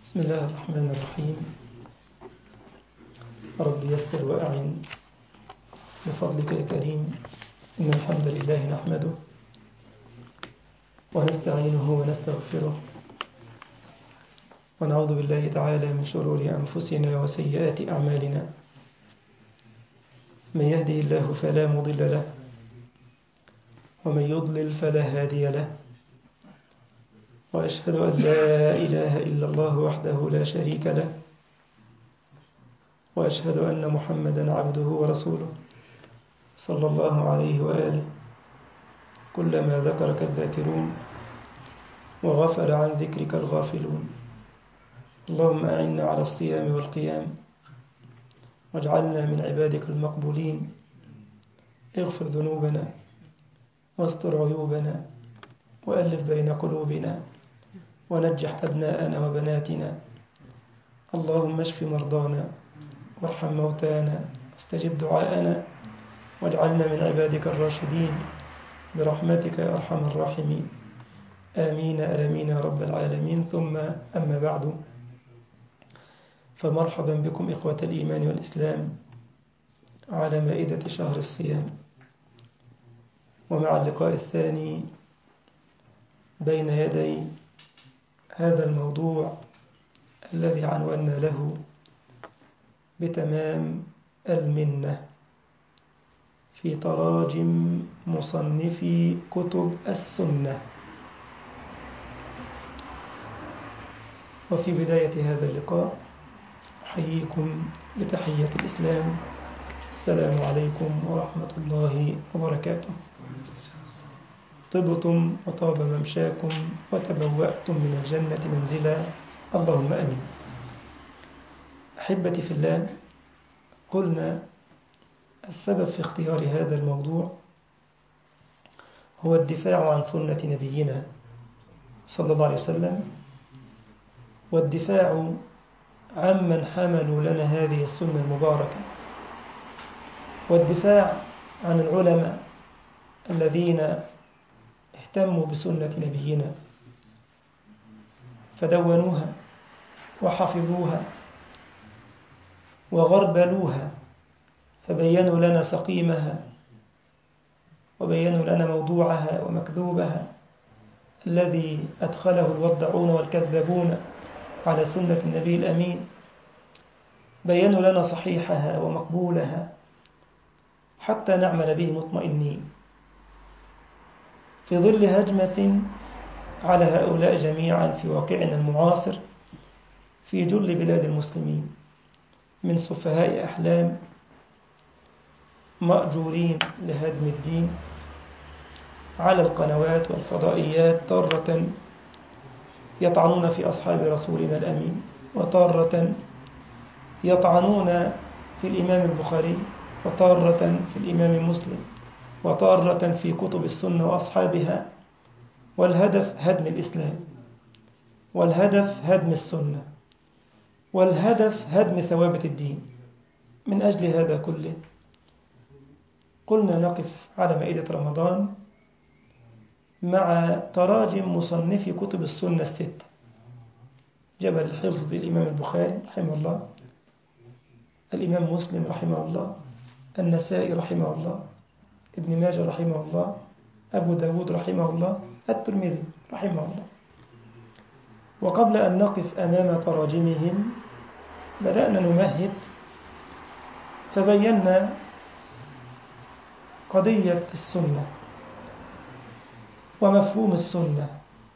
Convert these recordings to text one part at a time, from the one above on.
بسم الله الرحمن الرحيم. رب يسر وأعن بفضلك يا كريم. إن الحمد لله نحمده ونستعينه ونستغفره ونعوذ بالله تعالى من شرور أنفسنا وسيئات أعمالنا. من يهده الله فلا مضل له ومن يضلل فلا هادي له، وأشهد أن لا إله إلا الله وحده لا شريك له، وأشهد أن محمدا عبده ورسوله صلى الله عليه وآله. كلما ذكرك الذاكرون وغفل عن ذكرك الغافلون. اللهم أعنا على الصيام والقيام واجعلنا من عبادك المقبولين. اغفر ذنوبنا واستر عيوبنا وألف بين قلوبنا ونجح أبناءنا وبناتنا. اللهم اشف مرضانا وارحم موتانا واستجب دعاءنا واجعلنا من عبادك الراشدين برحمتك يا أرحم الراحمين. آمين آمين يا رب العالمين. ثم أما بعد، فمرحبا بكم إخوة الإيمان والإسلام على مائدة شهر الصيام، ومع اللقاء الثاني بين يدي هذا الموضوع الذي عنونا له بتمام المنة في تراجم مصنفي كتب السنة. وفي بداية هذا اللقاء أحييكم بتحية الإسلام. السلام عليكم ورحمة الله وبركاته. طبتم وطاب ممشاكم وتبوأتم من الجنة منزلا، اللهم آمين. أحبتي في الله، قلنا السبب في اختيار هذا الموضوع هو الدفاع عن سنة نبينا صلى الله عليه وسلم، والدفاع عمن حملوا لنا هذه السنة المباركة، والدفاع عن العلماء الذين اهتموا بسنة نبينا فدونوها وحفظوها وغربلوها، فبينوا لنا سقيمها وبينوا لنا موضوعها ومكذوبها الذي أدخله الوضعون والكذابون على سنة النبي الأمين. بينوا لنا صحيحها ومقبولها حتى نعمل به مطمئنين في ظل هجمة على هؤلاء جميعا في واقعنا المعاصر في جل بلاد المسلمين من سفهاء أحلام مأجورين لهدم الدين على القنوات والفضائيات، تارة يطعنون في أصحاب رسولنا الأمين، وتارة يطعنون في الإمام البخاري، وتارة في الإمام مسلم، وتارة في كتب السنة وأصحابها. والهدف هدم الإسلام، والهدف هدم السنة، والهدف هدم ثوابت الدين. من أجل هذا كله قلنا نقف على مائدة رمضان مع تراجم مصنفي كتب السنة الستة: جبل الحفظ الإمام البخاري رحمه الله، الإمام مسلم رحمه الله، النسائي رحمه الله، ابن ماجه رحمه الله، أبو داود رحمه الله، الترمذي رحمه الله. وقبل أن نقف أمام تراجمهم بدأنا نمهد، فبينا قضية السنة ومفهوم السنة،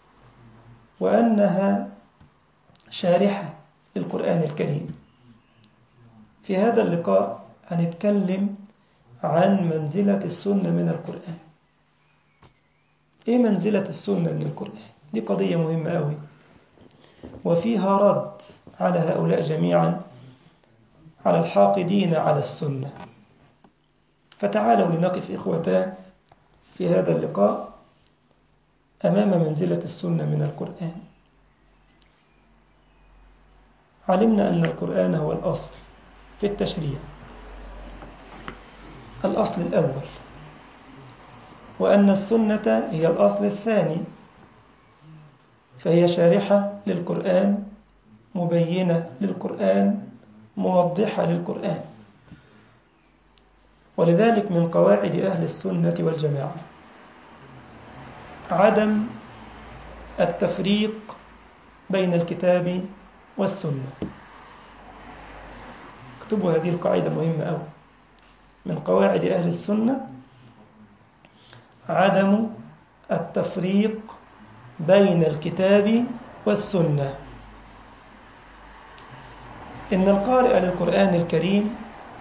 وأنها شارحة للقرآن الكريم. في هذا اللقاء هنتكلم عن منزلة السنة من القرآن. إيه منزلة السنة من القرآن؟ دي قضية مهمة أوي، وفيها رد على هؤلاء جميعا، على الحاقدين على السنة. فتعالوا لنقف إخوتان في هذا اللقاء أمام منزلة السنة من القرآن. علمنا أن القرآن هو الأصل في التشريع، الأصل الأول، وأن السنة هي الأصل الثاني، فهي شارحة للقرآن مبينة للقرآن، موضحة للقرآن. ولذلك من قواعد أهل السنة والجماعة عدم التفريق بين الكتاب والسنة. اكتبوا هذه القاعدة مهمة أوي. من قواعد أهل السنة عدم التفريق بين الكتاب والسنة. إن القارئ للقرآن الكريم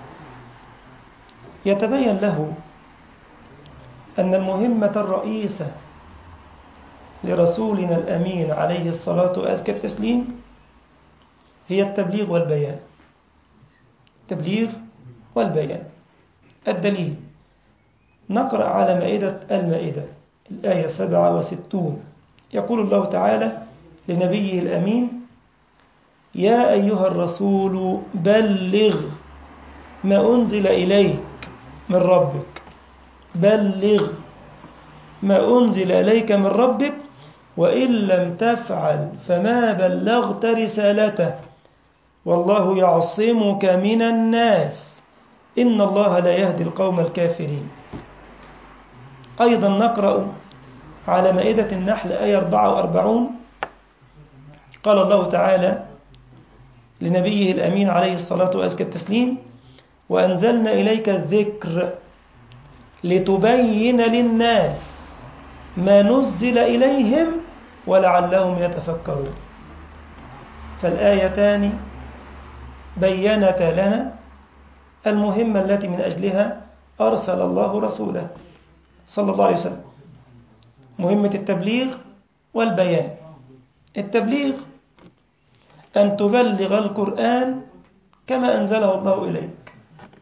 يتبين له أن المهمة الرئيسة لرسولنا الأمين عليه الصلاة وأزكى التسليم هي التبليغ والبيان. التبليغ والبيان. الدليل نقرأ على مائدة المائدة الآية 67 يقول الله تعالى لنبيه الأمين: يا أيها الرسول بلغ ما أنزل إليك من ربك. بلغ ما أنزل إليك من ربك وإن لم تفعل فما بلغت رسالته والله يعصمك من الناس إن الله لا يهدي القوم الكافرين. أيضا نقرأ على مائدة النحل آية 44 قال الله تعالى لنبيه الأمين عليه الصلاة وأزكى التسليم: وأنزلنا إليك الذكر لتبين للناس ما نزل إليهم ولعلهم يتفكرون. فالآيتان بيّنتا لنا المهمة التي من أجلها أرسل الله رسوله صلى الله عليه وسلم، مهمة التبليغ والبيان. التبليغ أن تبلغ القرآن كما أنزله الله إليك.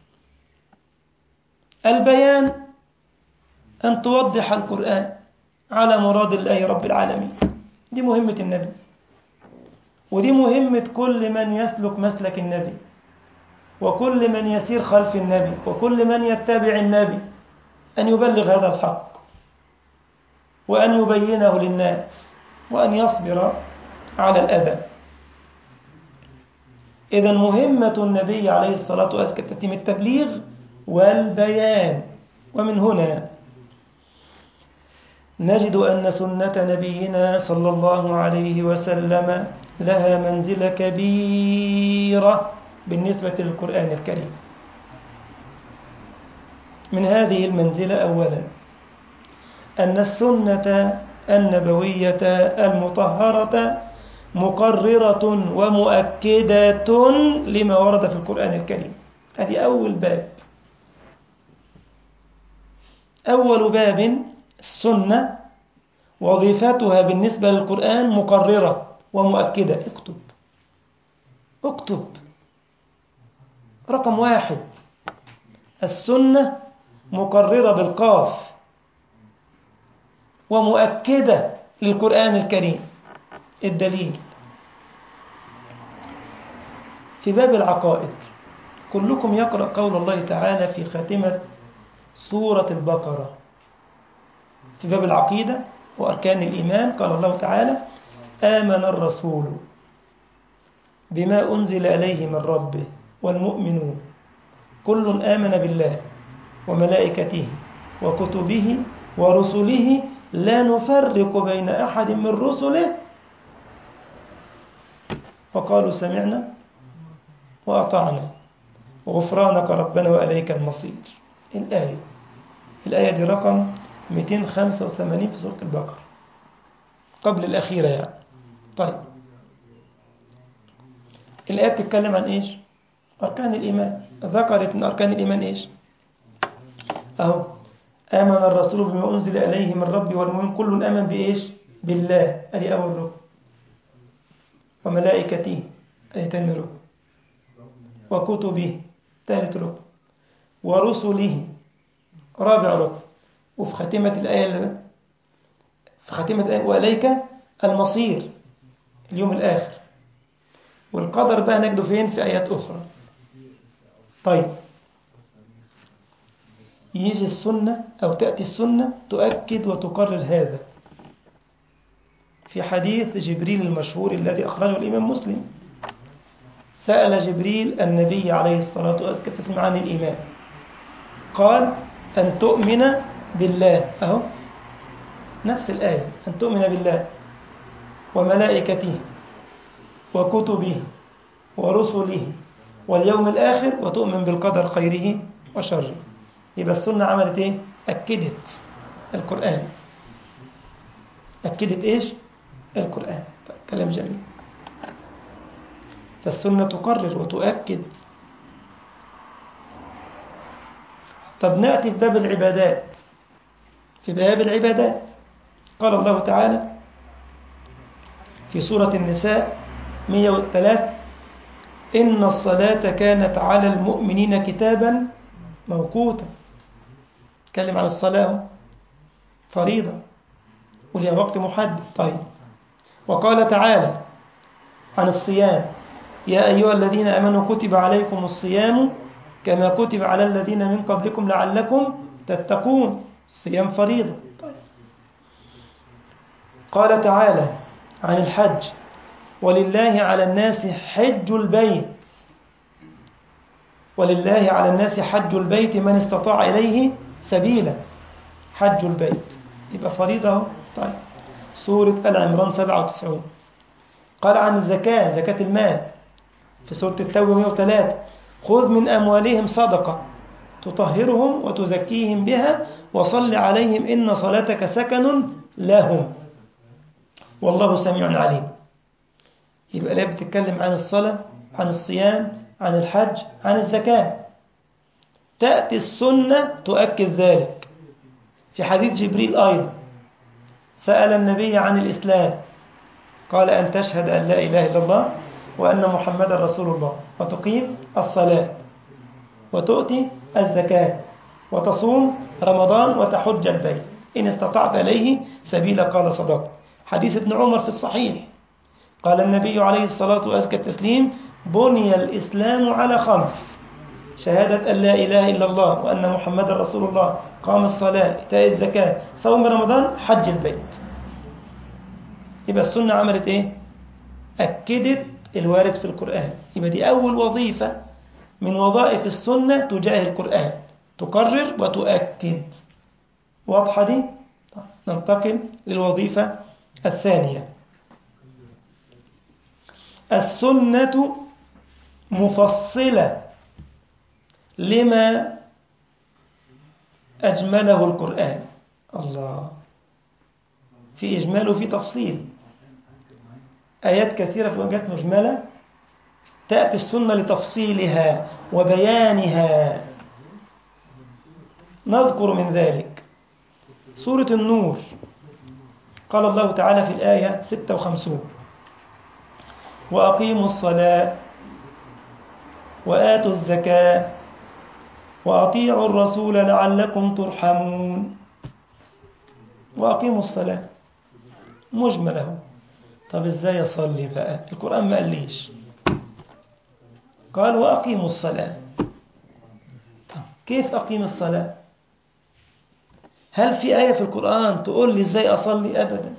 البيان أن توضح القرآن على مراد الله رب العالمين. دي مهمة النبي، ودي مهمة كل من يسلك مسلك النبي، وكل من يسير خلف النبي، وكل من يتبع النبي، أن يبلغ هذا الحق وأن يبينه للناس وأن يصبر على الأذى. إذن مهمة النبي عليه الصلاة والسلام التبليغ والبيان. ومن هنا نجد أن سنة نبينا صلى الله عليه وسلم لها منزلة كبيرة بالنسبة للقرآن الكريم. من هذه المنزلة أولا أن السنة النبوية المطهرة مقررة ومؤكدة لما ورد في القرآن الكريم. هذه أول باب. أول باب السنة وظيفتها بالنسبة للقرآن مقررة ومؤكدة. اكتب رقم 1: السنة مقررة بالقاف ومؤكدة للقرآن الكريم. الدليل في باب العقائد كلكم يقرأ قول الله تعالى في خاتمة سورة البقرة في باب العقيدة وأركان الإيمان. قال الله تعالى: آمن الرسول بما أنزل إليه من ربه والمؤمنون كل آمن بالله وملائكته وكتبه ورسله لا نفرق بين أحد من رسله وقالوا سمعنا وأطعنا غفرانك ربنا وإليك المصير. الآية دي رقم 285 في سورة البقرة، قبل الأخيرة يعني. طيب، الآية بتتكلم عن إيش؟ أركان الإيمان. ذكرت من أركان الإيمان إيش؟ أهو: آمن الرسول بما أنزل إليه من ربه والمؤمنون كل آمن بإيش؟ بالله. أدي أول ركن. وملائكته أدي تاني ركن. وكتبه ثالث ركن. ورسله رابع ركن. وفي خاتمة الآية وإليك المصير، اليوم الآخر. والقدر بقى نجده فين؟ في آيات أخرى. طيب، يجي السنة أو تأتي السنة تؤكد وتقرر هذا في حديث جبريل المشهور الذي أخرجه الإمام مسلم سأل جبريل النبي عليه الصلاة والسلام عن الإيمان، قال أن تؤمن بالله، أهو نفس الآية، أن تؤمن بالله وملائكته وكتبه ورسله واليوم الآخر وتؤمن بالقدر خيره وشره. يبقى السنة عملت إيه؟ أكدت القرآن. أكدت إيش؟ القرآن. كلام جميل. فالسنة تقرر وتؤكد. طب نأتي في باب العبادات. في باب العبادات قال الله تعالى في سورة النساء 103: إن الصلاة كانت على المؤمنين كتابا موقوتا. تكلم عن الصلاة فريضة ولها وقت محدد. طيب، وقال تعالى عن الصيام: يا أيها الذين آمنوا كتب عليكم الصيام كما كتب على الذين من قبلكم لعلكم تتقون. الصيام فريضة. طيب. قال تعالى عن الحج: ولله على الناس حج البيت، ولله على الناس حج البيت من استطاع إليه سبيلا. حج البيت يبقى فريضة. طيب. سورة آل عمران 97. قال عن الزكاة، زكاة المال في سورة التوبة 103: خذ من أموالهم صدقة تطهرهم وتزكيهم بها وصل عليهم إن صلاتك سكن لهم والله سميع عليم. يبقى الآية بتتكلم عن الصلاة، عن الصيام، عن الحج، عن الزكاة. تأتي السنة تؤكد ذلك. في حديث جبريل أيضا سأل النبي عن الإسلام، قال أن تشهد أن لا إله إلا الله وأن محمد رسول الله وتقيم الصلاة وتؤتي الزكاة وتصوم رمضان وتحج البيت إن استطعت إليه سبيلا. قال صدق. حديث ابن عمر في الصحيح قال النبي عليه الصلاة والتسليم: بني الإسلام على 5: شهادة أن لا إله إلا الله وأن محمد رسول الله، قام الصلاة، إيتاء الزكاة، صوم رمضان، حج البيت. يبقى السنة عملت إيه؟ أكدت الوارد في القرآن. يبقى دي أول وظيفة من وظائف السنة تجاه القرآن، تقرر وتؤكد. واضحة دي؟ طيب. ننتقل للوظيفة الثانية. السنة مفصلة لما أجمله القرآن. الله، في إجمال وفي تفصيل. آيات كثيرة في وجهات مجملة، تأتي السنة لتفصيلها وبيانها. نذكر من ذلك سورة النور. قال الله تعالى في الآية 56: وأقيموا الصلاة وآتوا الزكاة وأطيعوا الرسول لعلكم ترحمون. وأقيموا الصلاة مجمله. طب إزاي أصلي بقى؟ القرآن ما قاليش، قال وأقيموا الصلاة. طب كيف أقيم الصلاة؟ هل في آية في القرآن تقول لي إزاي أصلي؟ أبدا،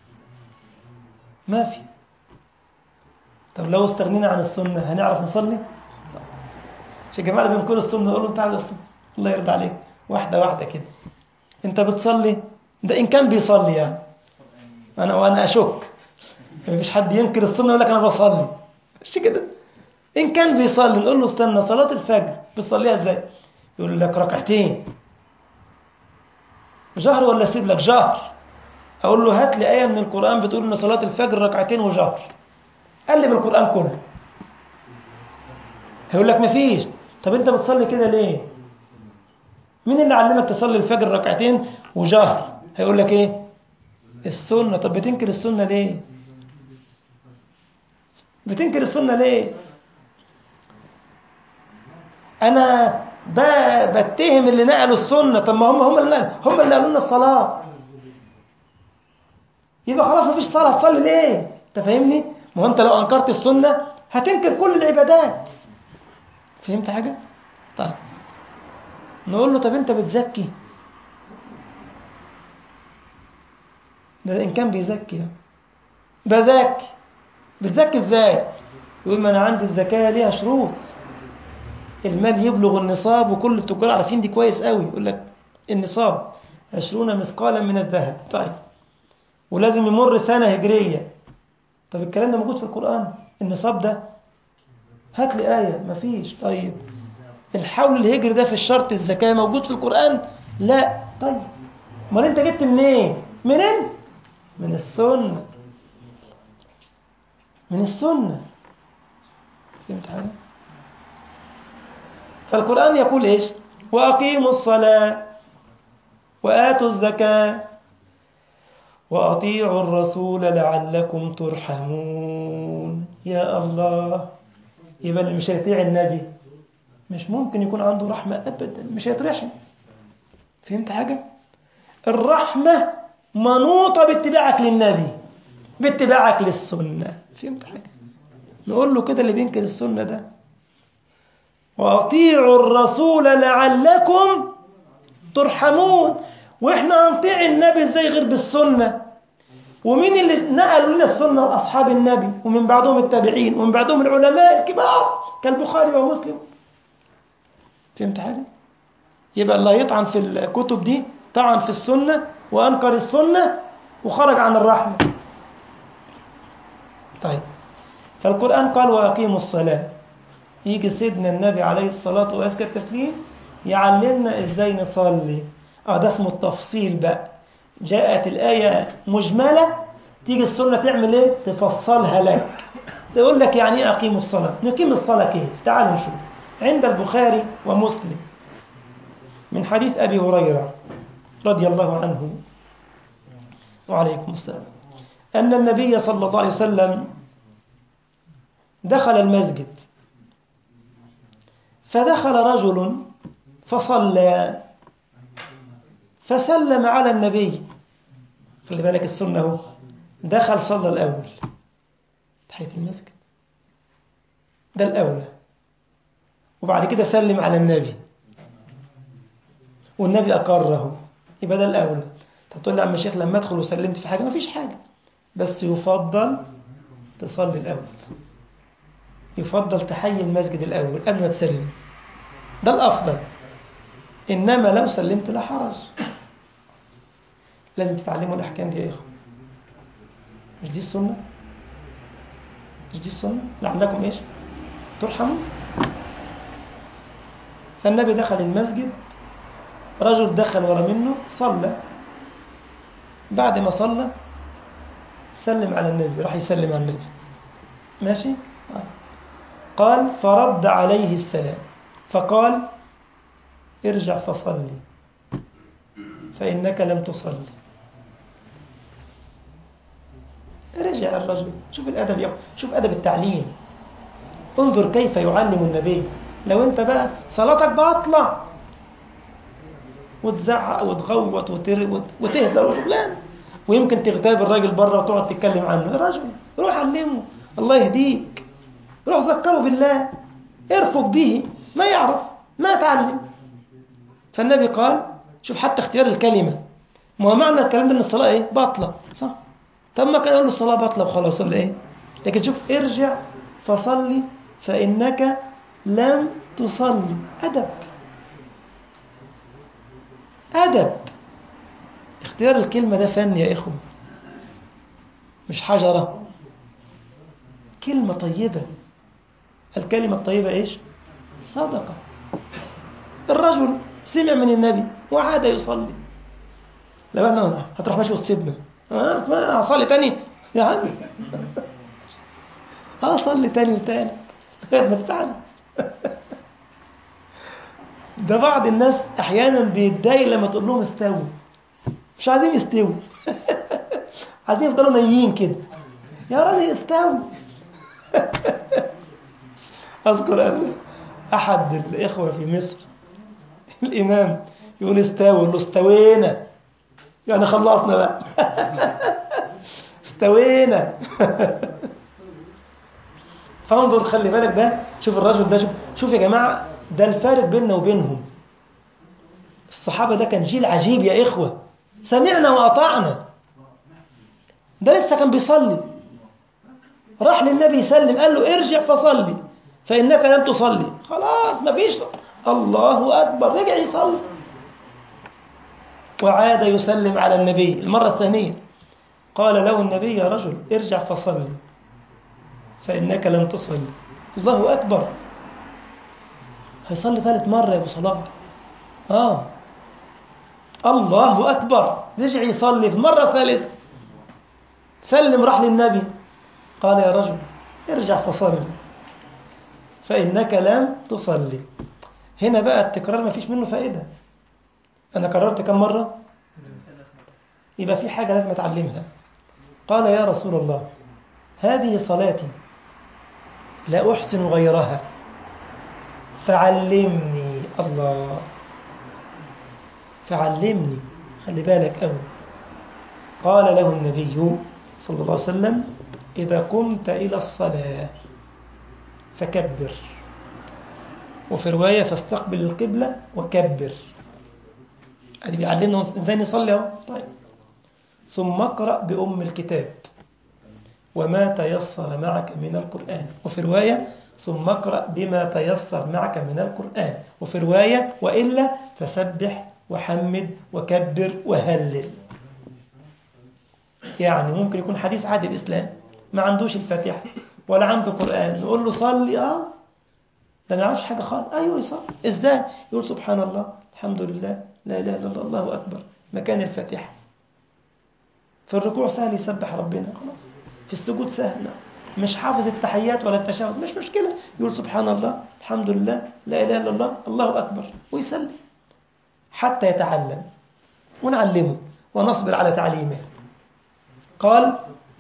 ما في. طب لو استغنينا عن السنة هنعرف نصلي؟ يا جماعة بنقول السنة نقول له تعالى السنة، الله يرضى عليك، واحدة واحدة كده. أنت بتصلي؟ ده إن كان بيصلي يعني. وأنا أشك مفيش حد ينكر السنة ويقول لك أنا بصلي، مش كده؟ إن كان بيصلي نقول له استنى، صلاة الفجر بتصليها إزاي؟ يقول لك ركعتين. جهر ولا أسيب لك جهر؟ أقول له هات لي آية من القرآن بتقول إن صلاة الفجر ركعتين وجهر. قلب القرآن كله، هيقول لك مفيش. طب أنت بتصلي كده ليه؟ مين اللي علمك تصلي الفجر ركعتين وجهر؟ هيقول لك إيه؟ السنة. طب بتنكر السنة ليه؟ بتنكر السنة ليه؟ أنا بتهم اللي نقلوا السنة. طب ما هم اللي نقلوا لنا الصلاة. يبقى خلاص مفيش صلاة، هتصلي ليه؟ أنت فاهمني؟ ما هو أنت لو أنكرت السنة هتنكر كل العبادات. فهمت حاجة؟ طيب نقول له طب أنت بتزكي؟ ده إن كان بيزكي بزكي. بتزكي إزاي؟ يقول ما أنا عندي الزكاة ليها شروط، المال يبلغ النصاب، وكل التجار عارفين دي كويس قوي. يقول لك النصاب 20 مثقالا من الذهب. طيب ولازم يمر سنة هجرية. طب الكلام ده موجود في القرآن؟ النصاب ده هات لي آية، مفيش. طيب الحول الهجري ده في الشرط الزكاة موجود في القرآن؟ لا. طيب امال انت جبت منين؟ منين؟ من السنة. من السنة. فهمت حاجة؟ فالقرآن يقول إيش؟ وأقيموا الصلاة وآتوا الزكاة وأطيعوا الرسول لعلكم ترحمون. يا الله، يبقى اللي مش هيطيع النبي مش ممكن يكون عنده رحمة أبدا، مش هيترحم. فهمت حاجة؟ الرحمة منوطة باتباعك للنبي، باتباعك للسنة. فهمت حاجة؟ نقول له كده اللي بينكر السنة ده، وأطيعوا الرسول لعلكم ترحمون. وإحنا هنطيع النبي إزاي غير بالسنة؟ ومين اللي نقلوا لنا السنة؟ أصحاب النبي، ومن بعدهم التابعين، ومن بعدهم العلماء الكبار كالبخاري ومسلم. فهمت حاجة؟ يبقى الله يطعن في الكتب دي طعن في السنة وأنكر السنة وخرج عن الرحمة. طيب فالقرآن قال وأقيموا الصلاة، يجي سيدنا النبي عليه الصلاة وأزكى التسليم يعلمنا إزاي نصلي. ده اسمه التفصيل بقى. جاءت الآية مجملة، تيجي السنة تعمل إيه؟ تفصلها لك، تقول لك يعني إيه أقيموا الصلاة. نقيم الصلاة كيف؟ تعالوا نشوف. عند البخاري ومسلم من حديث أبي هريرة رضي الله عنه وعليكم السلام أن النبي صلى الله عليه وسلم دخل المسجد، فدخل رجل فصلى فسلم على النبي. خلي بالك السنة هو دخل صلى الأول تحية المسجد، ده الأولى، وبعد كده سلم على النبي والنبي أقره، يبقى ده الأولى. تقول لي عم الشيخ لما أدخل وسلمت في حاجة، ما فيش حاجة، بس يفضل تصلي الأول، يفضل تحيي المسجد الأول قبل ما تسلم، ده الأفضل. إنما لو سلمت لا حرج. لازم تتعلموا الأحكام دي يا إخوة. مش دي السنة؟ مش دي السنة؟ لعلكم إيش؟ ترحموا. فالنبي دخل المسجد، رجل دخل ورا منه صلى، بعد ما صلى سلم على النبي، راح يسلم على النبي، ماشي؟ طيب. قال فرد عليه السلام فقال ارجع فصلي فإنك لم تصلي. رجع الرجل. شوف الأدب يا أخو، شوف أدب التعليم، انظر كيف يعلم النبي. لو أنت بقى صلاتك باطلة وتزعق وتغوط وتهدى وشغلان، ويمكن تغتاب الراجل بره وتقعد تتكلم عنه، يا رجل روح علمه، الله يهديك، روح ذكره بالله، ارفق به، ما يعرف ما يتعلم. فالنبي قال شوف حتى اختيار الكلمة، ما هو معنى الكلام ده ان الصلاة ايه؟ باطلة، صح؟ طب ما كان يقول الصلاة باطلة وخلاص ولا ايه؟ لكن شوف ارجع فصلي فإنك لم تصلي. أدب، أدب. اختيار الكلمة ده فن يا إخوة، مش حجرة. كلمة طيبة، الكلمة الطيبة إيش؟ صدقة. الرجل سمع من النبي وعاد يصلي. لو احنا هتروح ماشي وتسيبنا ما هصلي تاني يا عم، هصلي تاني وتالت لغاية ما تتعلم. ده بعض الناس أحيانا بيتضايق لما تقول لهم استووا، مش عايزين يستووا عايزين يفضلوا نايين كده. يا راجل استووا. أذكر أن أحد الإخوة في مصر الإمام يقول استووا، يقول له استوينا، يعني خلصنا بقى استوينا. فانظر خلي بالك، ده شوف الرجل ده، شوف يا جماعة، ده الفارق بيننا وبينهم. الصحابة ده كان جيل عجيب يا إخوة، سمعنا وأطعنا. ده لسه كان بيصلي، راح للنبي يسلم، قال له ارجع فصلي فإنك لم تصلي. خلاص ما فيش، الله أكبر، رجع يصلي وعاد يسلم على النبي المرة الثانية. قال له النبي يا رجل ارجع فصلي فإنك لم تصلي. الله أكبر، هيصلي ثالث مرة يا أبو صلاح. الله أكبر، رجع يصلي في المرة الثالثة، سلم راح للنبي قال يا رجل ارجع فصلي فإنك لم تصلي. هنا بقى التكرار ما فيش منه فائدة. أنا كررت كم مرة؟ يبقى في حاجة لازم أتعلمها. قال يا رسول الله هذه صلاتي لا أحسن غيرها فعلمني. الله، فعلمني، خلي بالك أوي. قال له النبي صلى الله عليه وسلم إذا قمت إلى الصلاة فكبر، وفي رواية فاستقبل القبلة وكبر. يعني بيعلمنا ازاي نصلي اهو. طيب، ثم اقرأ بأم الكتاب وما تيسر معك من القرآن، وفي رواية ثم اقرأ بما تيسر معك من القرآن، وفي رواية وإلا فسبح وحمد وكبر وهلل. يعني ممكن يكون حديث عادي بإسلام ما عندوش الفاتحة ولا عنده قرآن، نقول له صلي، ده ما يعرفش حاجة خالص. أيوة يصلي إزاي؟ يقول سبحان الله الحمد لله لا إله إلا الله الله أكبر مكان الفاتحة. في الركوع سهل يسبح ربنا خلاص، في السجود سهل، مش حافظ التحيات ولا التشهد مش مشكلة، يقول سبحان الله الحمد لله لا إله إلا الله الله أكبر ويسلم حتى يتعلم، ونعلمه ونصبر على تعليمه. قال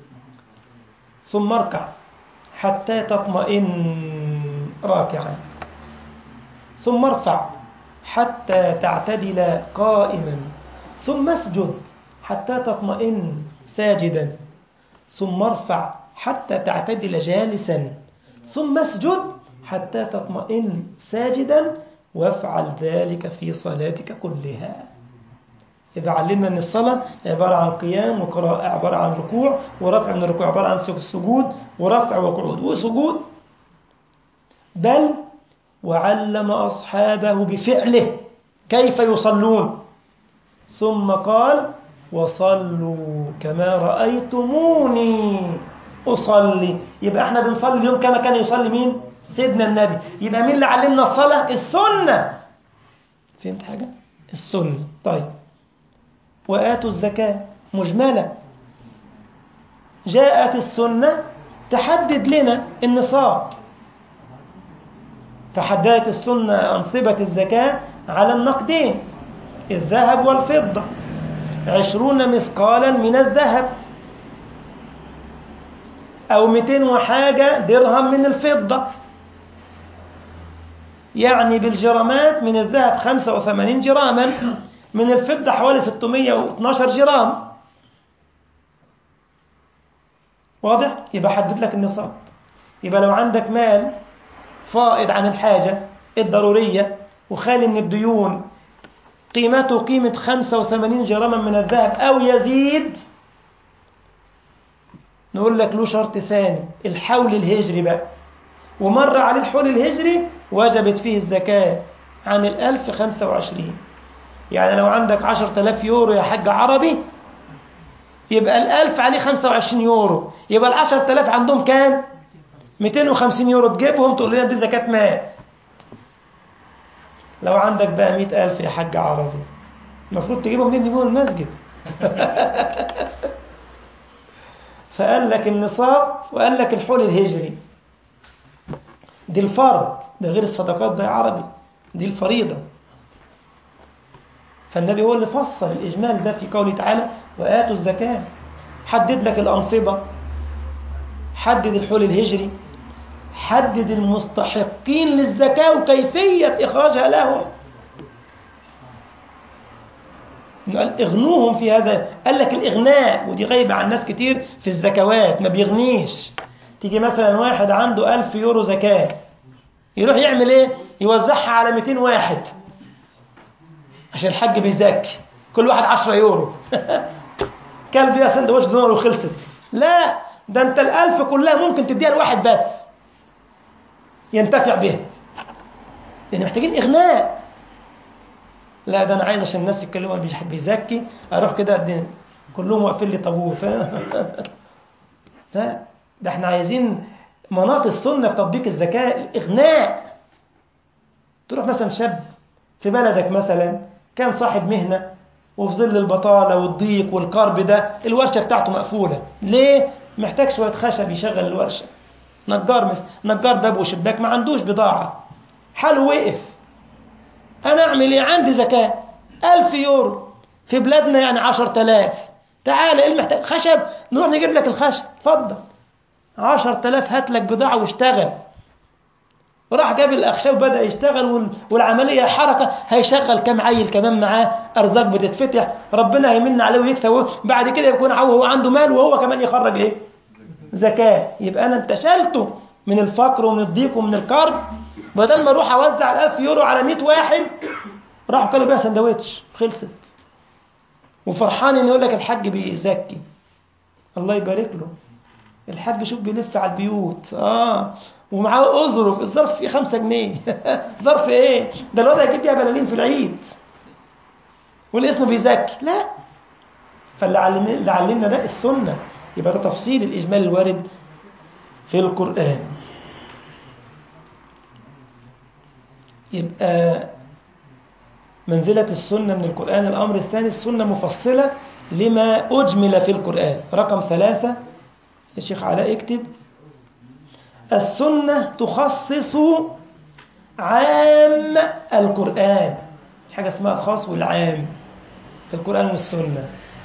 ثم اركع حتى تطمئن راكعا، ثم ارفع حتى تعتدل قائما، ثم اسجد حتى تطمئن ساجدا، ثم ارفع حتى تعتدل جالسا، ثم اسجد حتى تطمئن ساجدا، وافعل ذلك في صلاتك كلها. إذا علمنا أن الصلاة عبارة عن قيام وقراءة، عبارة عن ركوع ورفع من الركوع، عبارة عن سجود ورفع وقعود وسجود، بل وعلم أصحابه بفعله كيف يصلون، ثم قال وصلوا كما رأيتموني أصلي. يبقى احنا بنصلي اليوم كما كان يصلي مين؟ سيدنا النبي. يبقى مين اللي علمنا الصلاة؟ السنة. فهمت حاجة؟ السنة. طيب، وآتوا الزكاة مجملة، جاءت السنة تحدد لنا النصاب، فحددت السنة أنصبة الزكاة على النقدين الذهب والفضة، 20 مثقالا من الذهب أو 200 وحاجة درهم من الفضة، يعني بالجرامات من الذهب 85 جراما، من الفضة حوالي 612 جرام. واضح؟ يبقى حدد لك النصاب. يبقى لو عندك مال فائض عن الحاجة الضرورية وخالي من الديون قيمته قيمة 85 جراما من الذهب أو يزيد، نقول لك له شرط ثاني، الحول الهجري بقى، ومر عليه الحول الهجري وجبت فيه الزكاة عن 1025. يعني لو عندك 10,000 يورو يا حاج عربي، يبقى 1000 عليه 25 يورو، يبقى 10,000 عندهم كام؟ 250 يورو، تجيبهم تقول لنا دي زكاة مال. لو عندك بقى 100,000 يا حاج عربي، المفروض تجيبهم منين؟ نجيبهم المسجد. فقال لك النصاب وقال لك الحول الهجري، دي الفرض، ده غير الصدقات بقى يا عربي، دي الفريضة. فالنبي هو اللي فصل الإجمال ده في قوله تعالى وآتوا الزكاة، حدد لك الأنصبة، حدد الحول الهجري، حدد المستحقين للزكاة وكيفية إخراجها لهم، قال اغنوهم في هذا. قال لك الإغناء، ودي غايبة عن ناس كتير في الزكوات، ما بيغنيش. تيجي مثلا واحد عنده 1000 يورو زكاة، يروح يعمل ايه؟ يوزعها على 200 واحد عشان الحج بيزكي، كل واحد 10 يورو. كلب يا سندوتش دولار وخلصت. لا، ده أنت 1000 كلها ممكن تديها لواحد بس ينتفع بها، لأن محتاجين إغناء. لا ده أنا عايز عشان الناس يتكلموا بيزكي أروح كده كلهم واقفين لي طابور لا، ده احنا عايزين مناط السنة في تطبيق الزكاة، الإغناء. تروح مثلا شاب في بلدك مثلا كان صاحب مهنة وفي ظل البطالة والضيق والكرب ده الورشة بتاعته مقفولة، ليه؟ محتاج شوية خشب يشغل الورشة. نجار باب وشباك ما عندوش بضاعة، حاله وقف. أنا أعمل إيه؟ عندي زكاة 1000 يورو في بلادنا يعني 10,000. تعال إيه المحتاج؟ خشب، نروح نجيب لك الخشب، اتفضل 10,000 هات لك بضاعة واشتغل. وراح جاب الأخشاب وبدأ يشتغل، والعملية حركة. هيشغل كم عيل كمان معاه، أرزاق بتتفتح، ربنا هيمن عليه ويكسب. بعد كده يكون هو عنده مال وهو كمان يخرج إيه؟ زكاة. يبقى أنا انتشلته من الفقر ومن الضيق ومن الكرب، بدل ما أروح أوزع 1000 يورو على 100 واحد راحوا كانوا بيها سندوتش خلصت. وفرحان إن يقول لك الحاج بيزكي، الله يبارك له. الحاج شوف بيلف على البيوت ومعاه أظرف، الظرف فيه 5 جنيه ظرف ايه ده؟ الواد هيجيب بيها بلالين في العيد والاسم بيزكي؟ لا. فاللي علمنا ده السنة. يبقى ده تفصيل الإجمال الوارد في القرآن. يبقى منزلة السنة من القرآن. الأمر الثاني السنة مفصلة لما أجمل في القرآن. رقم 3 الشيخ علاء اكتب: السنة تخصص عام القرآن. حاجة اسمها الخاص والعام في القرآن والسنة.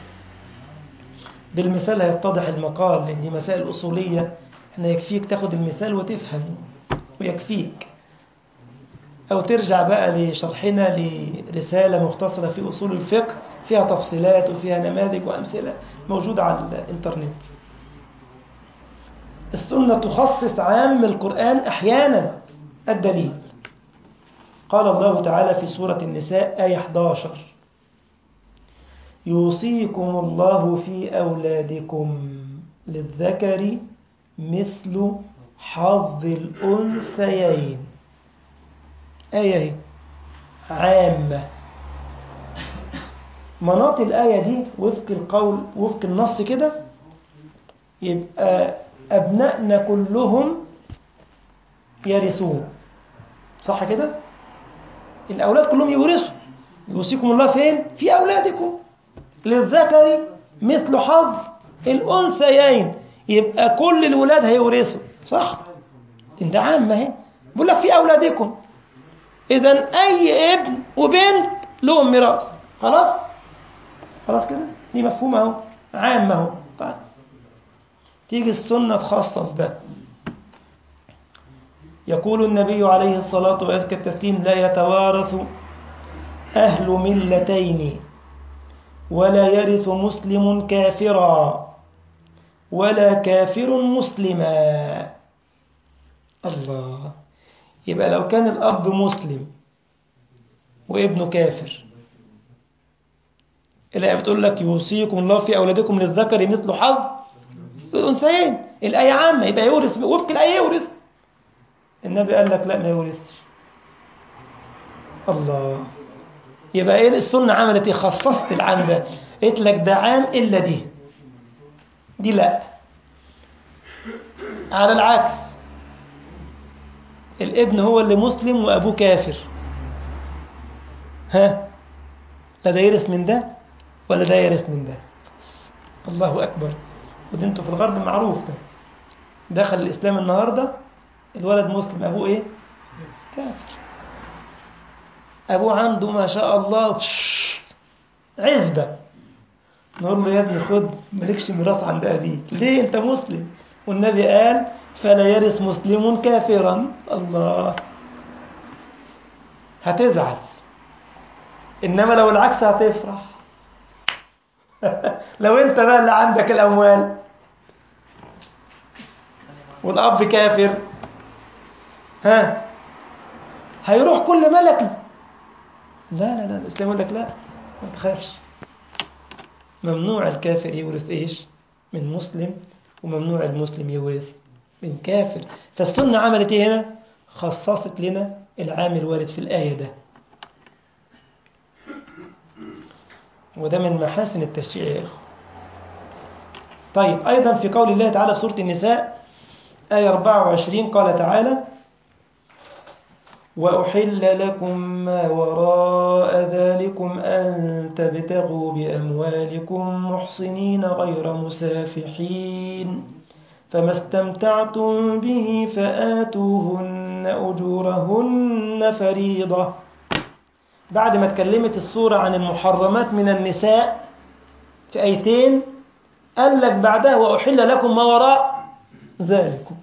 بالمثال هيتضح المقال، لأن دي مسائل أصولية. احنا يكفيك تاخد المثال وتفهم ويكفيك، أو ترجع بقى لشرحنا لرسالة مختصرة في أصول الفقه فيها تفصيلات وفيها نماذج وأمثلة موجودة على الإنترنت. السنة تخصص عام القرآن أحيانا. الدليل قال الله تعالى في سورة النساء آية 11: يوصيكم الله في أولادكم للذكر مثل حظ الأنثيين. آية عامة. مناط الآية دي وفق القول وفق النص كده يبقى أبنائنا كلهم يرثون، صح كده؟ الأولاد كلهم يورثوا. يوصيكم الله فين؟ في أولادكم للذكر مثل حظ الأنثيين. يبقى كل الولاد هيورثوا، صح؟ ده عام اهي، بيقول لك في أولادكم. إذن أي ابن وبنت لهم ميراث. خلاص كده، دي مفهومة اهو، عام اهو. طيب تيجي السنة تخصص ده. يقول النبي عليه الصلاة وأزكى التسليم: لا يتوارث أهل ملتين، ولا يرث مسلم كافرا ولا كافر مسلما. الله. يبقى لو كان الأب مسلم وابنه كافر، الآية بتقول لك يوصيكم الله في أولادكم للذكر مثل حظ الأنثيين. الآية عامة، يبقى يورث وفق الآية يورث. النبي قال لك لا ما يورثش. الله. يبقى ايه السنة عملت ايه؟ خصصت العام ده، قلت لك ده عام إلا دي لا. على العكس، الابن هو اللي مسلم وأبوه كافر، لا ده يرث من ده ولا ده يرث من ده. الله أكبر. وده انتوا في الغرب معروف ده. دخل الإسلام النهاردة الولد مسلم، أبوه إيه؟ كافر. أبوه عنده ما شاء الله عزبة، نقول له يا ابني خد، مالكش ميراث عند أبيك. ليه؟ أنت مسلم، والنبي قال فلا يرث مسلم كافرا. الله. هتزعل، إنما لو العكس هتفرح. لو أنت بقى اللي عندك الأموال والأب كافر، هيروح كل ملكي. لا الإسلام يقول لك لا، ما تخافش. ممنوع الكافر يورث إيش؟ من مسلم، وممنوع المسلم يورث من كافر. فالسنة عملت ايه هنا؟ خصصت لنا العام الوارد في الآية ده، وده من محاسن التشريع يا إخوة. طيب أيضا في قول الله تعالى في سورة النساء آية 24 قال تعالى: وأحل لكم ما وراء ذلكم أن تبتغوا بأموالكم محصنين غير مسافحين فما استمتعتم به فآتوهن أجورهن فريضة. بعد ما اتكلمت السورة عن المحرمات من النساء في آيتين، قال لك بعدها: وأحل لكم ما وراء ذلكم،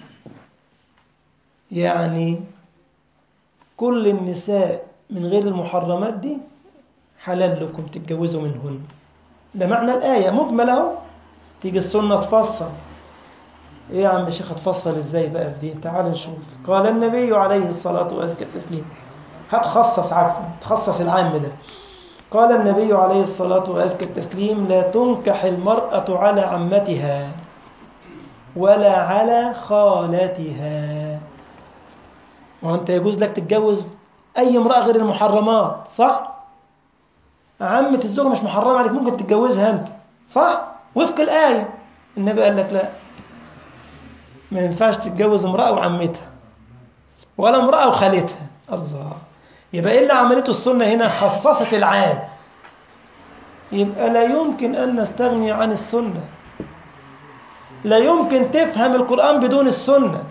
يعني كل النساء من غير المحرمات دي حلال لكم تتجوزوا منهن. ده معنى الآية مجملة. تيجي السنة تفصل. ايه يا عم الشيخ هتفصل ازاي بقى في دي؟ تعال نشوف. قال النبي عليه الصلاة وأزكى التسليم، هتخصص عفوا تخصص العام ده. قال النبي عليه الصلاة وأزكى التسليم: لا تنكح المرأة على عمتها ولا على خالتها. وأنت يجوز لك تتجوز أي امرأة غير المحرمات، صح؟ عمة الزوجة مش محرمة عليك، ممكن تتجوزها أنت، صح؟ وفق الآية. النبي قال لك لا، ما ينفعش تتجوز امرأة وعمتها ولا امرأة وخالتها. الله، يبقى إيه اللي عملته السنة هنا؟ خصصت العام. يبقى لا يمكن أن نستغني عن السنة، لا يمكن تفهم القرآن بدون السنة.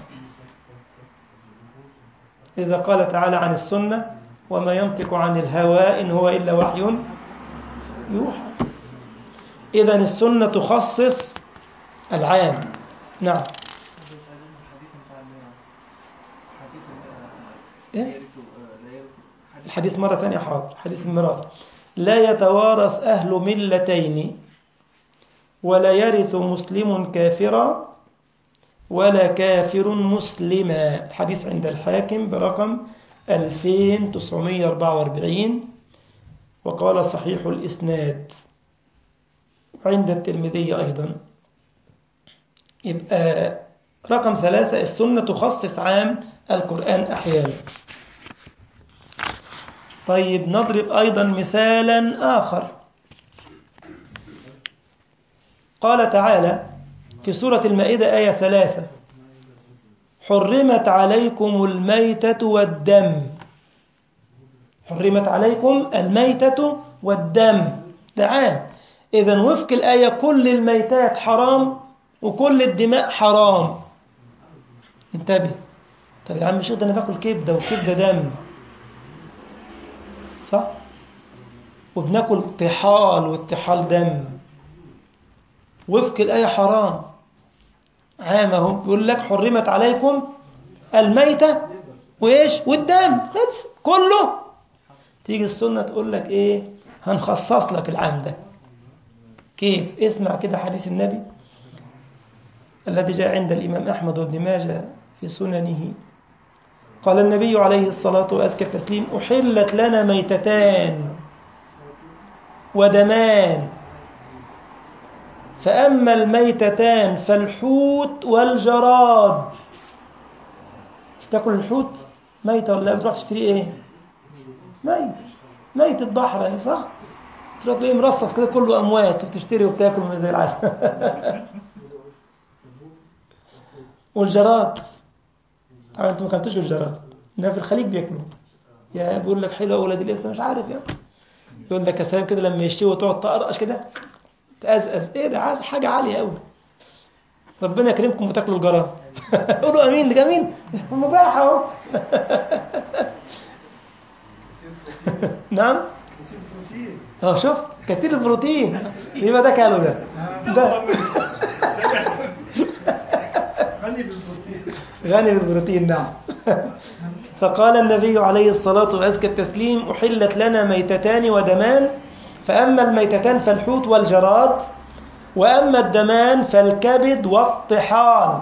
إذا قال تعالى عن السنة: وما ينطق عن الهوى إن هو إلا وحي يوحى. إذن السنة تخصص العام. نعم. إيه؟ الحديث مرة ثانية، حاضر. حديث الميراث: لا يتوارث أهل ملتين ولا يرث مسلم كافرا ولا كافر مسلما. الحديث عند الحاكم برقم 2944، وقال صحيح الإسناد، عند الترمذي أيضا. يبقى رقم 3: السنة تخصص عام القرآن أحيانا. طيب نضرب أيضا مثالا آخر. قال تعالى في سورة المائدة آية 3: حرمت عليكم الميتة والدم. حرمت عليكم الميتة والدم، ده عام. إذن وفق الآية كل الميتات حرام وكل الدماء حرام. انتبه. طب يا عم شيخ، ده أنا باكل كبدة وكبدة دم، صح؟ وبناكل طحال والطحال دم، وفق الآية حرام. عامه بيقول لك: حرمت عليكم الميتة وإيش والدم، خلص كله. تيجي السنة تقول لك إيه؟ هنخصص لك العام ده. كيف؟ اسمع كده حديث النبي الذي جاء عند الإمام أحمد وابن ماجه في سننه. قال النبي عليه الصلاة وأزكى التسليم: أحلت لنا ميتتان ودمان، فأما الميتتان فالحوت والجراد. تاكل الحوت ميتة ولا بتروح تشتري ايه؟ ميت البحر يعني، صح؟ تروح تلاقيه مرصص كده كله أموات، وتشتري وبتاكل زي العسل. والجراد طبعا انتوا ما اكلتوش الجراد، انما في الخليج بياكلوه. يا بيقول لك حلوه اولاد لسه مش عارف يعني. يقول لك يا سلام كده لما يشتوي وتقعد تقرقش كده تأزأز، ايه ده؟ عايز حاجه عاليه قوي. ربنا يكرمكم وتاكلوا الجراد. قولوا امين. ده جميل مباح اهو. نعم. شفت كتير البروتين، يبقى ده كالو ده غني بالبروتين. نعم. فقال النبي عليه الصلاة وأزكى التسليم: أحلت لنا ميتتان ودمان، فأما الميتتان فالحوت والجراد، وأما الدمان فالكبد والطحال.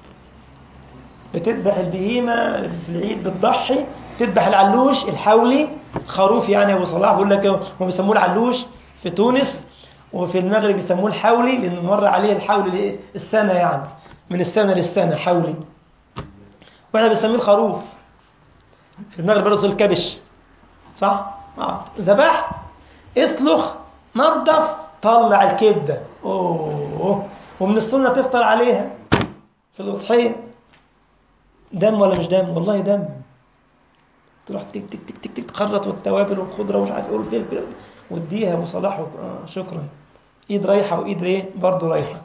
بتذبح البهيمة في العيد، بتضحي، تذبح العلوش الحولي، خروف يعني. أبو صلاح بيقول لك هم بيسموه العلوش في تونس، وفي المغرب يسموه الحولي لأنه مر عليه الحول السنة، يعني من السنة للسنة حولي. واحنا بنسميه الخروف في المغرب، برضه الكبش، صح؟ ذبحت، اسلخ، نظف، طلع الكبدة. أوه. ومن السنة تفطر عليها في الأضحية. دم ولا مش دم؟ والله دم. تروح تك تك تك تك تك تخرط، والتوابل والخضرة ومش عارف ايه والفلفل، واديها ابو صلاح شكرا. ايد رايحة وايد ايه برضه رايحة.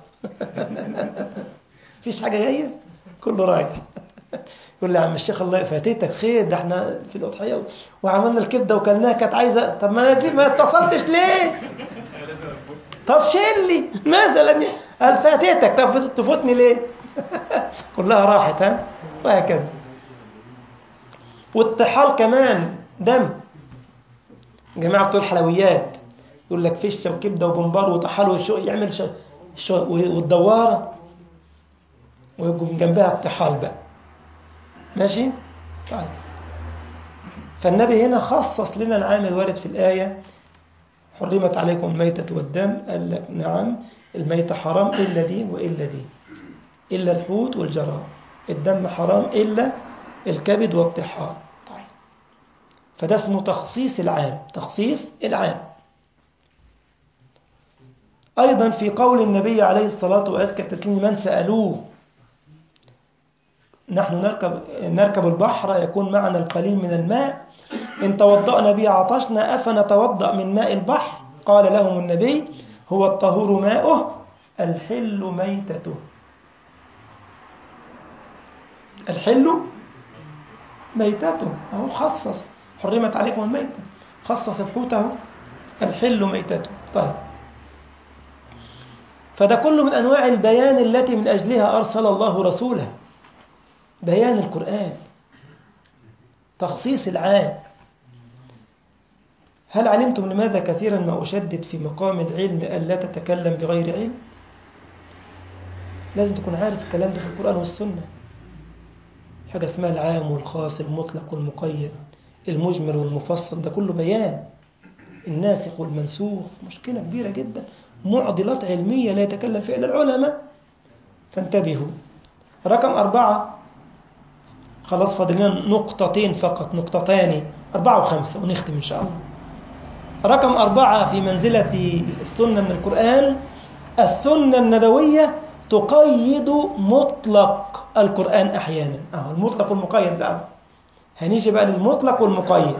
مفيش حاجة جاية، كله رايح. يقول لي يا عم الشيخ الله فاتتك خير، ده احنا في الأضحية وعملنا الكبدة وكلناها كانت عايزة. طب ما اتصلتش ليه؟ طب شيل لي مثلا. قال فاتتك، طب تفوتني ليه؟ كلها راحت. ها، وهكذا. والطحال كمان دم. جماعة بتوع الحلويات يقول لك فشة وكبدة وبمبار وطحال يعمل والدوارة، ويجوا من جنبها الطحال بقى. ماشي؟ طيب. فالنبي هنا خصص لنا العام الوارد في الآية: حرمت عليكم الميتة والدم. قال لك نعم، الميتة حرام إلا دي وإلا دي، إلا الحوت والجراد. الدم حرام إلا الكبد والطحال. طيب. فده اسمه تخصيص العام، تخصيص العام. أيضا في قول النبي عليه الصلاة وأزكى التسليم من سألوه: نحن نركب البحر، يكون معنا القليل من الماء، إن توضأنا به عطشنا، أفنتوضأ من ماء البحر؟ قال لهم النبي: هو الطهور ماؤه، الحل ميتته. الحل ميتته، أهو خصص، حرمت عليكم الميتة، خصص الحوته، الحل ميتته. طيب. فده كله من أنواع البيان التي من أجلها أرسل الله رسوله، بيان القرآن، تخصيص العام. هل علمتم لماذا كثيرا ما أشدد في مقام العلم ألا تتكلم بغير علم؟ لازم تكون عارف الكلام ده في القرآن والسنة. حاجة اسمها العام والخاص، المطلق والمقيد، المجمل والمفصل، ده كله بيان. الناسخ والمنسوخ مشكلة كبيرة جدا، معضلات علمية لا يتكلم فيها إلا العلماء. فانتبهوا. رقم 4، خلاص فاضل لنا نقطتين فقط، نقطتان، 4 و5 ونختم إن شاء الله. رقم 4 في منزلة السنة من القرآن: السنة النبوية تقيد مطلق القرآن أحيانا. المطلق والمقيد بقى، هنيجي بقى للمطلق والمقيد.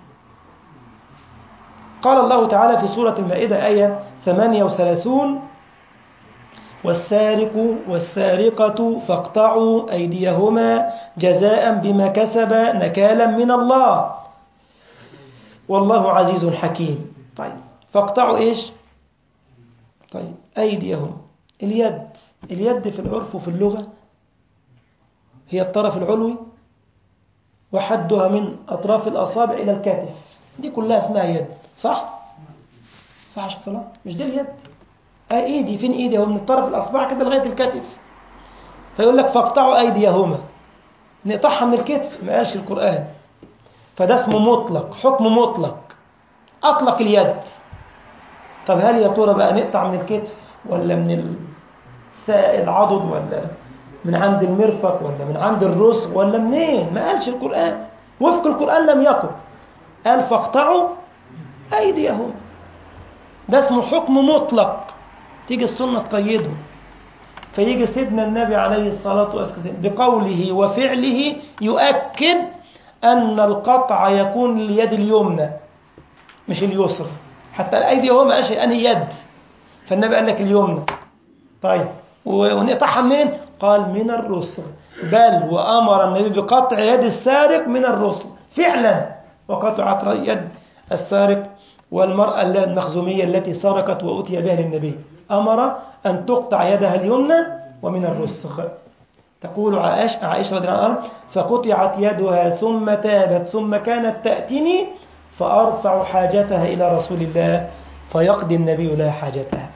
قال الله تعالى في سورة المائدة آية 38: والسارق والسارقة فاقطعوا أيديهما جزاء بما كسبا نكالا من الله والله عزيز حكيم. طيب، فاقطعوا إيش؟ طيب، أيديهم، اليد في العرف وفي اللغة هي الطرف العلوي، وحدها من أطراف الأصابع إلى الكتف، دي كلها اسمها يد. صح؟ صح يا شيخ صلاح؟ مش دي اليد؟ ايدي، فين ايدي؟ هو من الطرف الاصبع كده لغايه الكتف. فيقول لك فاقطعوا ايديهما، نقطعها من الكتف، ما قالش القران. فده اسمه مطلق، حكم مطلق، اطلق اليد. طب هل يا ترى بقى نقطع من الكتف ولا من العضد ولا من عند المرفق ولا من عند الرسغ ولا منين؟ ما قالش القران. وفق القران لم يقل، قال فاقطعوا ايديهما. ده اسمه حكم مطلق، تيجي السنة تقيده. فيجي سيدنا النبي عليه الصلاة والسلام بقوله وفعله يؤكد أن القطع يكون لليد اليمنى مش اليسرى. حتى الأيدي هو ما قالش أنهي يد، فالنبي قال لك اليمنى. طيب، ونقطعها منين؟ قال من الرسغ، بل وأمر النبي بقطع يد السارق من الرسغ فعلا، وقطعت يد السارق والمرأة المخزومية التي سرقت وأتي بها للنبي، أمر أن تقطع يدها اليمنى ومن الرسغ. تقول عائشة رضي الله عنها: فقطعت يدها ثم تابت ثم كانت تأتني فأرفع حاجتها إلى رسول الله فيقضي النبي لها حاجتها.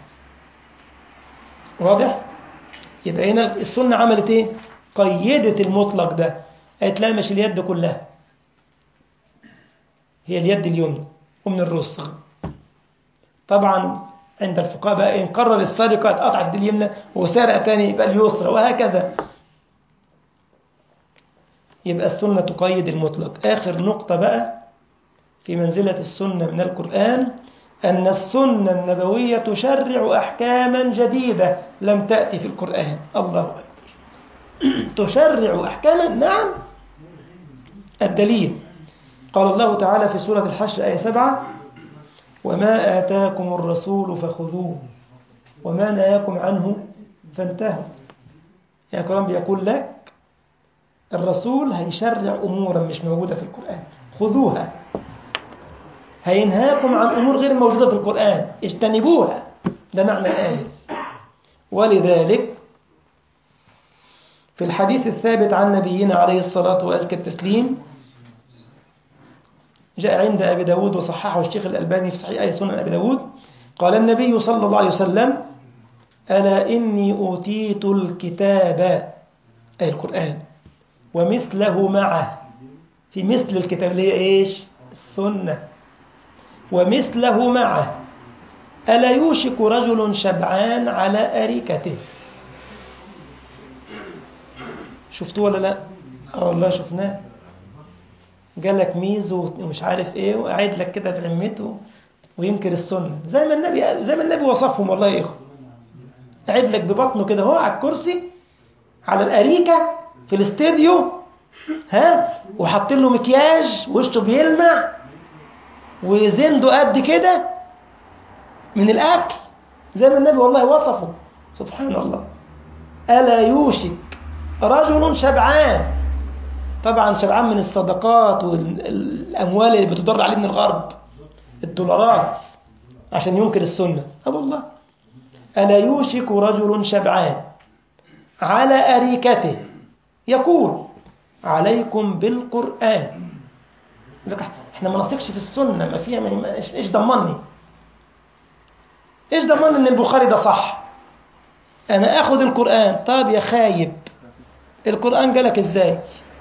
واضح؟ يبقى هنا السنة عملت إيه؟ قيدت المطلق ده، قالت لا مش اليد كلها، هي اليد اليمنى ومن الرسغ. طبعا عند الفقهاء بقى إن قرر السرقة اتقطع اليد اليمنى وسرق تاني يبقى اليسرى، وهكذا. يبقى السنة تقيد المطلق. آخر نقطة بقى في منزلة السنة من القرآن، أن السنة النبوية تشرع أحكاما جديدة لم تأتي في القرآن. الله أكبر. تشرع أحكاما، نعم. الدليل قال الله تعالى في سورة الحشر آية 7: وما آتاكم الرسول فخذوه وما نهاكم عنه فانتهوا. يعني القرآن بيقول لك الرسول هيشرع أمورا مش موجودة في القرآن، خذوها. هينهاكم عن أمور غير موجودة في القرآن، اجتنبوها. ده معنى الآية. ولذلك في الحديث الثابت عن نبينا عليه الصلاة وأزكى التسليم، جاء عند أبي داود وصححه الشيخ الألباني في صحيح أي سنن أبي داود، قال النبي صلى الله عليه وسلم: ألا إني أوتيت الكتاب، أي القرآن، ومثله معه. في مثل الكتاب اللي هي إيش؟ السنة. ومثله معه. ألا يوشك رجل شبعان على أريكته. شفتوه ولا لا؟ والله شفناه. جالك ميز ومش عارف ايه وقاعد لك كده بعمته وينكر السنة زي ما النبي وصفهم. والله يا اخو، قاعد لك ببطنه كده هو على الكرسي على الأريكة في الاستديو، وحاطين له مكياج ووشه بيلمع وزنده قد كده من الأكل زي ما النبي والله وصفه. سبحان الله. ألا يوشك رجل شبعان، طبعا شبعان من الصدقات والأموال اللي بتدر عليه من الغرب، الدولارات، عشان ينكر السنة. أبو الله. ألا يوشك رجل شبعان على أريكته يقول: عليكم بالقرآن. احنا ما نثقش في السنة، ما فيها ايش ضمني؟ ايش ضمني ان البخاري ده صح؟ انا اخد القرآن. طب يا خايب، القرآن جالك ازاي؟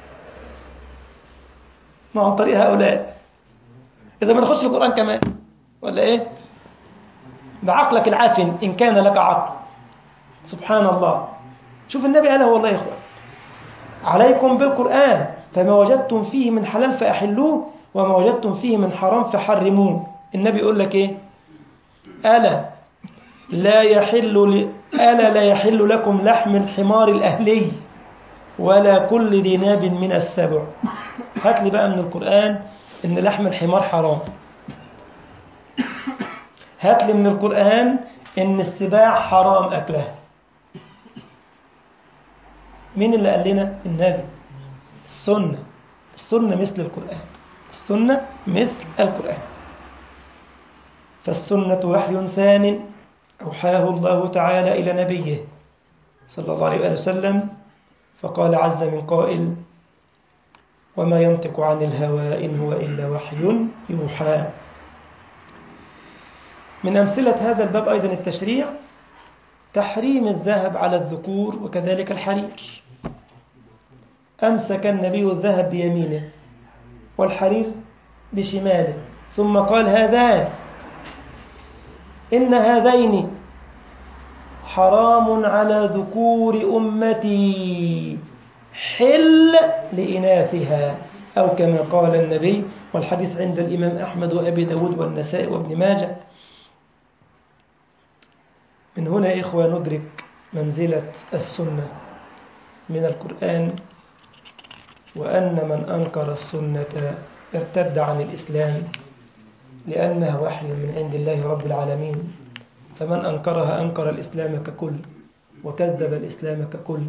ما عن طريق هؤلاء. اذا ما تخش القرآن كمان ولا ايه؟ بعقلك العافن ان كان لك عقل. سبحان الله. شوف النبي قاله والله يا اخوان: عليكم بالقرآن فما وجدتم فيه من حلال فأحلوه وما وجدتم فيه من حرام فحرموه. النبي يقول لك ايه؟ ألا لا يحل لكم لحم الحمار الأهلي ولا كل ذي ناب من السبع. هات لي بقى من القرآن إن لحم الحمار حرام. هات لي من القرآن إن السباع حرام أكلها. مين اللي قال لنا؟ النبي. السنة مثل القرآن. السنة مثل القرآن. فالسنة وحي ثان أوحاه الله تعالى إلى نبيه صلى الله عليه وسلم، فقال عز من قائل: وما ينطق عن الهوى إن هو إلا وحي يوحى. من أمثلة هذا الباب أيضا التشريع، تحريم الذهب على الذكور وكذلك الحرير. أمسك النبي الذهب بيمينه والحرير بشماله، ثم قال: إن هذين حرام على ذكور أمتي حل لإناثها، أو كما قال النبي. والحديث عند الإمام أحمد وأبي داود والنسائي وابن ماجه. من هنا يا إخوة ندرك منزلة السنة من القرآن، وأن من أنكر السنة ارتد عن الإسلام، لأنها وحي من عند الله رب العالمين. فمن أنكرها أنكر الإسلام ككل وكذب الإسلام ككل.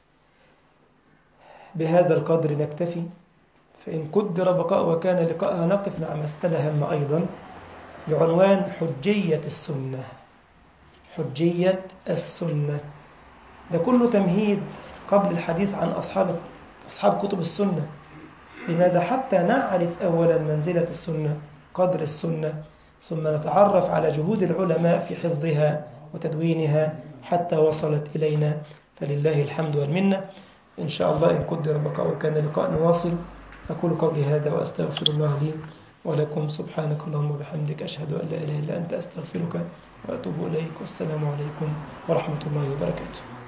بهذا القدر نكتفي، فإن قدر بقاء وكان لقاءها نقف مع مسألة هامة أيضا بعنوان حجية السنة. حجية السنة. ده كله تمهيد قبل الحديث عن أصحاب كتب السنة. لماذا؟ حتى نعرف أولا منزلة السنة، قدر السنة، ثم نتعرف على جهود العلماء في حفظها وتدوينها حتى وصلت إلينا، فلله الحمد والمنة. إن شاء الله إن قدر بقاء وكان لقاء نواصل. أقول قولي هذا وأستغفر الله لي ولكم سبحانك اللهم وبحمدك، أشهد أن لا إله إلا أنت، أستغفرك وأتوب إليك. والسلام عليكم ورحمة الله وبركاته.